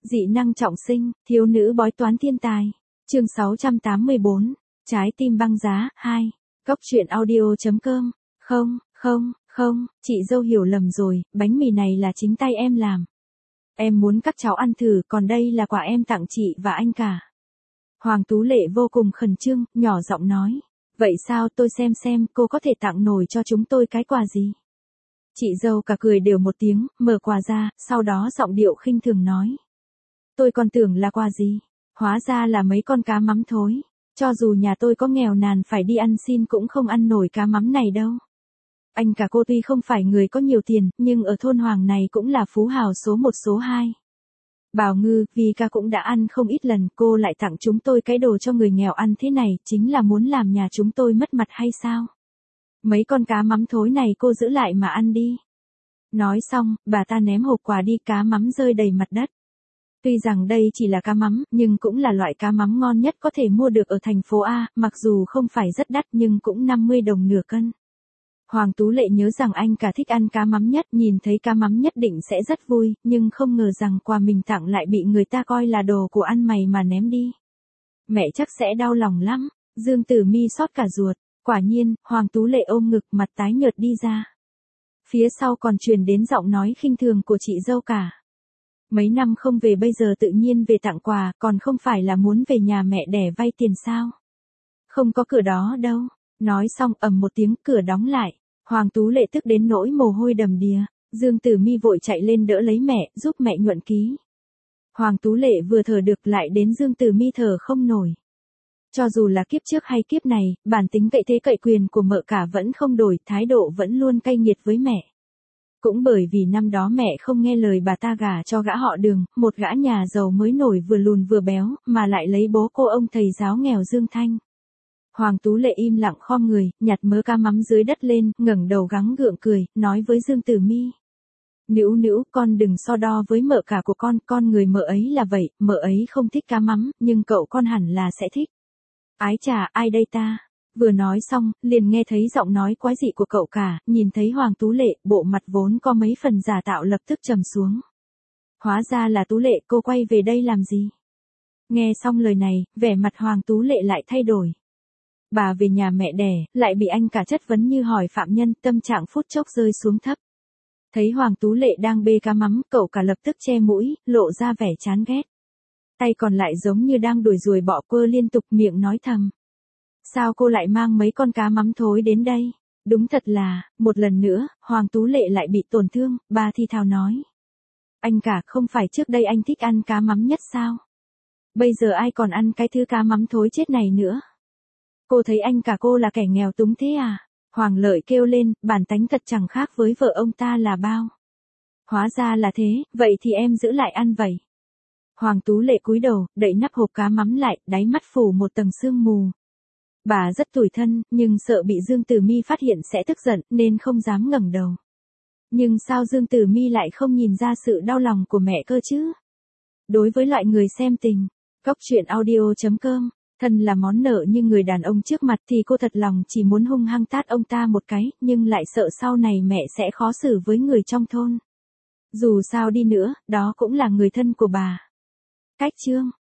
Dị năng trọng sinh, thiếu nữ bói toán thiên tài. Chương 684, trái tim băng giá, 2. Góc truyện audio.com. Không, chị dâu hiểu lầm rồi, bánh mì này là chính tay em làm. Em muốn các cháu ăn thử, còn đây là quà em tặng chị và anh cả. Hoàng Tú Lệ vô cùng khẩn trương, nhỏ giọng nói. Vậy sao, tôi xem cô có thể tặng nổi cho chúng tôi cái quà gì? Chị dâu cả cười đều một tiếng, mở quà ra, sau đó giọng điệu khinh thường nói. Tôi còn tưởng là quà gì, hóa ra là mấy con cá mắm thối. Cho dù nhà tôi có nghèo nàn phải đi ăn xin cũng không ăn nổi cá mắm này đâu. Anh cả cô tuy không phải người có nhiều tiền, nhưng ở thôn Hoàng này cũng là phú hào số 1 số 2. Bảo Ngư, vì ca cũng đã ăn không ít lần, cô lại tặng chúng tôi cái đồ cho người nghèo ăn thế này, chính là muốn làm nhà chúng tôi mất mặt hay sao? Mấy con cá mắm thối này cô giữ lại mà ăn đi. Nói xong, bà ta ném hộp quà đi, cá mắm rơi đầy mặt đất. Tuy rằng đây chỉ là cá mắm, nhưng cũng là loại cá mắm ngon nhất có thể mua được ở thành phố A, mặc dù không phải rất đắt nhưng cũng 50 đồng nửa cân. Hoàng Tú Lệ nhớ rằng anh cả thích ăn cá mắm nhất, nhìn thấy cá mắm nhất định sẽ rất vui, nhưng không ngờ rằng quà mình tặng lại bị người ta coi là đồ của ăn mày mà ném đi. Mẹ chắc sẽ đau lòng lắm. Dương Tử Mi xót cả ruột. Quả nhiên, Hoàng Tú Lệ ôm ngực, mặt tái nhợt đi ra. Phía sau còn truyền đến giọng nói khinh thường của chị dâu cả. Mấy năm không về bây giờ tự nhiên về tặng quà, còn không phải là muốn về nhà mẹ đẻ vay tiền sao? Không có cửa đó đâu. Nói xong ầm một tiếng, cửa đóng lại. Hoàng Tú Lệ tức đến nỗi mồ hôi đầm đìa. Dương Tử Mi vội chạy lên đỡ lấy mẹ, giúp mẹ nhuận ký. Hoàng Tú Lệ vừa thở được lại đến Dương Tử Mi thở không nổi. Cho dù là kiếp trước hay kiếp này, bản tính cậy thế cậy quyền của mợ cả vẫn không đổi, thái độ vẫn luôn cay nghiệt với mẹ. Cũng bởi vì năm đó mẹ không nghe lời bà ta gả cho gã họ Đường, một gã nhà giàu mới nổi vừa lùn vừa béo, mà lại lấy bố cô ông thầy giáo nghèo Dương Thanh. Hoàng Tú Lệ im lặng khom người, nhặt mớ cá mắm dưới đất lên, ngẩng đầu gắng gượng cười, nói với Dương Tử Mi. Nữu, con đừng so đo với mợ cả của con người mợ ấy là vậy, mợ ấy không thích cá mắm, nhưng cậu con hẳn là sẽ thích. Ái chà, ai đây ta? Vừa nói xong, liền nghe thấy giọng nói quái dị của cậu cả, nhìn thấy Hoàng Tú Lệ, bộ mặt vốn có mấy phần giả tạo lập tức trầm xuống. Hóa ra là Tú Lệ, cô quay về đây làm gì? Nghe xong lời này, vẻ mặt Hoàng Tú Lệ lại thay đổi. Bà về nhà mẹ đẻ, lại bị anh cả chất vấn như hỏi phạm nhân, tâm trạng phút chốc rơi xuống thấp. Thấy Hoàng Tú Lệ đang bê cá mắm, cậu cả lập tức che mũi, lộ ra vẻ chán ghét. Tay còn lại giống như đang đuổi ruồi bọ quơ liên tục, miệng nói thầm. Sao cô lại mang mấy con cá mắm thối đến đây? Đúng thật là, một lần nữa, Hoàng Tú Lệ lại bị tổn thương, bà thì thào nói. Anh cả, không phải trước đây anh thích ăn cá mắm nhất sao? Bây giờ ai còn ăn cái thứ cá mắm thối chết này nữa? Cô thấy anh cả cô là kẻ nghèo túng thế à? Hoàng Lợi kêu lên, bản tánh thật chẳng khác với vợ ông ta là bao. Hóa ra là thế, vậy thì em giữ lại ăn vậy. Hoàng Tú Lệ cúi đầu, đậy nắp hộp cá mắm lại, đáy mắt phủ một tầng sương mù. Bà rất tủi thân, nhưng sợ bị Dương Tử Mi phát hiện sẽ tức giận, nên không dám ngẩng đầu. Nhưng sao Dương Tử Mi lại không nhìn ra sự đau lòng của mẹ cơ chứ? Đối với loại người xem tình, góc truyện audio.com, thân là món nợ nhưng người đàn ông trước mặt thì cô thật lòng chỉ muốn hung hăng tát ông ta một cái, nhưng lại sợ sau này mẹ sẽ khó xử với người trong thôn. Dù sao đi nữa, đó cũng là người thân của bà. Cách chương